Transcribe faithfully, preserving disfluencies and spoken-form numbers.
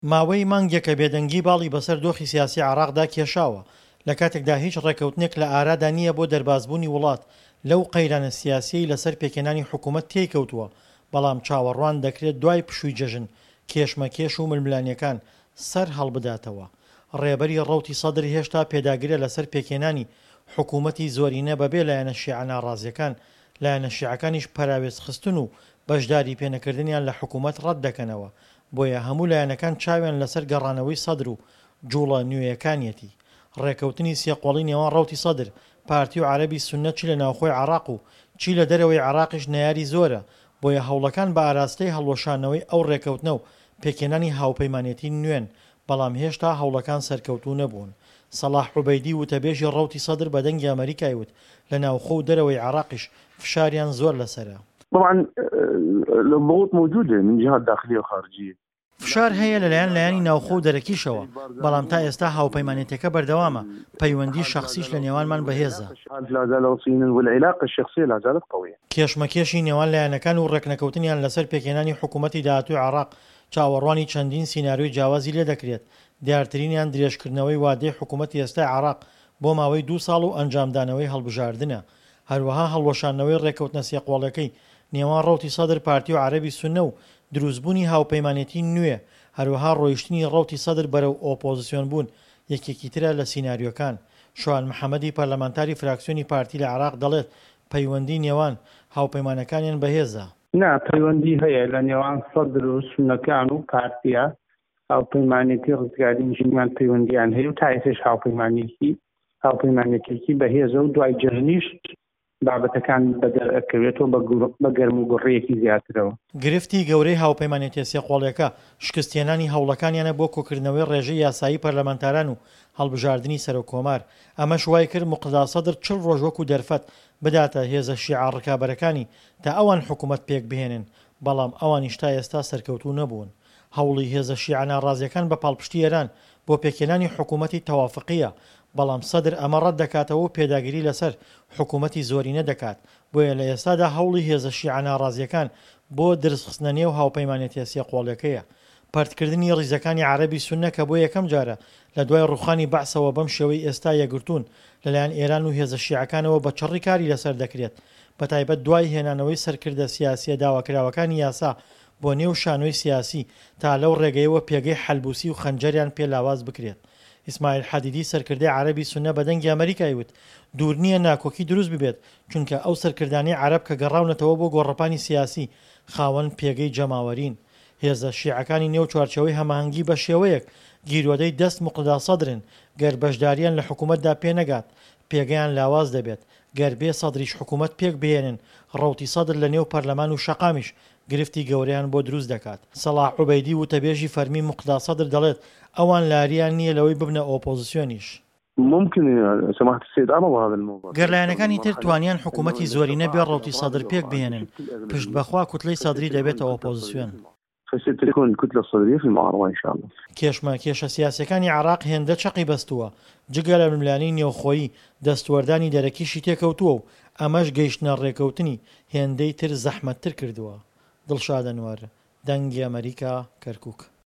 ماوەی مانگێکە بێدەنگی باڵی بەسەر دۆخی سیاسی عێراقدا کێشاوە لە کاتێکدا هیچ ڕێکەوتنێک لە ئارادا نییە بۆ دەربازبوونی وڵات لەو قەیرانە سیاسیی لەسەر پێکێنانی حکوومەت تێکەوتووە، بەڵام چاوەڕوان دەکرێت دوای پشووی جەژن کێشمەکێش و ململانیەکان سەر هەڵبداتەوە. ڕێبەری ڕەوتی سەدر هێشتا پێداگرێت لەسەر پێکێنانی حکوومەتی زۆرینە بەبێ لایەنە شیعە ناڕازیەکان، لایەنە شیعەکانیش پەراوێز خستن و بەشداری پێنەکردنیان لە حکوومەت ڕەت دەکەنەوە، بۆیە هەموو لایەنەکان چاویان لەسەر گەڕانەوەی سەدر و جوڵە نوێیەکانیەتی. ڕێکەوتنی سێقۆڵی نێوان ڕەوتی سەدر، پارتی و عەرەبی سوننە چی لە ناوخۆی عێراق و چی لە دەرەوەی عێراقیش نەیاری زۆرە، بۆیە هەوڵەکان بە ئاراستەی هەڵوەشانەوەی ئەو ڕێکەوتنە و پێکێنانی هاوپەیمانێتی نوێن، بەڵام هێشتا هەوڵەکان سەرکەوتوو نەبوون. سەلاح عوبەیدی وتەبێژی ڕەوتی سەدر بە دەنگی ئەمریکای وت لە ناوخۆ و دەرەوەی عێراقیش فشاریان زۆر لەسەرە. طبعا الضغوط موجودة من جهات داخلية وخارجية. فشار هەیە لەلایەن لایەنی ناوخۆ و دەرەکیشەوە، بەڵام تا ئێستا هاوپەیمانێتەکە بەردەوامە، پەیوەندی شەخسیش لە نێوانمان بەهێزە. کێشمەکێشی نێوان لایەنەکان و ڕێکنەکەوتنیان لەسەر پێکێنانی حکوومەتی داهاتووی عێراق چاوەڕوانی چەندین سیناریۆی جیاوازی لێ دەکرێت. دیارترینیان درێژکردنەوەی وادەی حکوومەتی ئێستای عێراق بۆ ماوەی دوو ساڵ و ئەنجامدانەوەی هەڵبژاردنە. هەروەها هەڵوەشانەوەی ڕێکەوتنە سێقۆڵەکەی نێوان ڕەوتی سەدر، پارتی و عەرەبی سوننە و دروستبوونی هاوپەیمانێتی نوێ، هەروەها ڕۆیشتنی ڕەوتی سەدر بەرەو ئۆپۆزیسیۆن بوون یەکێکی ترە لە سیناریۆکان. شوان محەممەدی پەرلەمانتاری فراکسیۆنی پارتی لە عێراق دەڵێت پەیوەندی نێوان هاوپەیمانەکانیان بەهێزە. نا پەیوەندی هەیە لە نێوان سەدر و سوننەکان و پارتیە، هاوپەیمانێتی ڕزگاری نژینمان پەیوەندیان هەیە و تا ئێستاش هاوپەیمانێتی هاوپەیمانێتێکی بەهێزە و دوای جەژنیش بابەتەکان بەدەرەکەوێتەوە بە گەرم و گوڕەیەکی زیاترەوە. گرفتی گەورەی هاوپەیمانێتی سێقۆڵیەکە شکستێنانی هەوڵەکانیانە بۆ کۆکردنەوەی ڕێژەی یاسایی پەرلەمانتاران و هەڵبژاردننی سەرۆکۆمار. ئەمەش وای کرد موقتدا سەدر چل ڕۆژ وەکو دەرفەت بداتە هێزە شیعە ڕکابەرەکانی تا ئەوان حکوومەت پێک بهێنن، بەڵام ئەوانیش تا ئێستا سەرکەوتوو نەبوون. هەوڵی هێزە شیعە ناڕازیەکان بە پاڵپشتی ئێران بۆ پێکێنانی حکوومەتی تەوافقیە، بەڵام سەدر ئەمە ڕەت دەکاتەوە و پێداگیری لەسەر حکوومەتی زۆرینە دەکات، بۆیە لە ئێستادا هەوڵی هێزە شیعە ناڕازیەکان بۆ دروستخستنە نێو هاوپەیمانێتی سێقۆڵیەکەیە. پەرتکردنی ڕیزەکانی عەرەبی سوننە کە بۆ یەکەم جارە لە دوای ڕوخانی بەعسەوە بەم شێوەی ئێستا یەکگرتوون لەلایەن ئێران و هێزە شیعەکانەوە بە چڕی کاری لەسەر دەکرێت، بەتایبەت دوای هێنانەوەی سەرکردە سیاسیە داواکراوەکانی یاسا بۆ نێو شانۆی سیاسی تا لەو ڕێگەیەوە پێگەی حەلبوسی و خەنجەریان پێ لاواز بکرێت. ئیسماعیل حەدیدی سەرکردەی عەرەبی سوننە بە دەنگی ئەمریکای وت دوور نییە ناکۆکی دروست ببێت، چونکە ئەو سەرکردانەی عەرەب کە گەڕاونەتەوە بۆ گۆڕەپانی سیاسی خاوەن پێگەی جەماوەرین. هێزە شیعەکانی نێو چوارچەوەی هەماهەنگی بە شێوەیەک گیرۆدەی دەست موقتدا سەدرن، گەر بەشداریان لە حکوومەتدا پێنەگات پێگەیان لاواز دەبێت، گەر بێ سەدریش حکوومەت پێک بهێنن ڕەوتی سەدر لە نێو پەرلەمان و شەقامیش گرفتی گەورەیان بۆ دروست دەکات. سەلاح عوبەیدی وتەبێژی فەرمی موقتدا سەدر دەڵێت ئەوان لاریان نییە لەوەی ببنە ئۆپۆزیسیۆنیش. ممكن سماحة السيد أمر هذا الموضوع. گەرلایەنەکانی تر توانیان حکوومەتی زۆرینە بێ ڕەوتی سەدر پێک بهێنن، پشت بەخوا کوتلەی سەدری دەبێتە ئۆپۆزیسیۆن. فستكون الكتلة الصدرية في المعارضة إن شاء الله. کێشمە کێشە سیاسەکانی عێراق هێندە چەقی بەستووە، جگە لە ململانی نێوخۆیی دەستوەردانی دەرەکیشی تێکەوتووە و ئەمەش گەیشتنە ڕێکەوتنی هێندەی تر زەحمەتتر کردووە. دڵشاد ئەنوەر، دەنگی ئەمریکا، کەرکووک.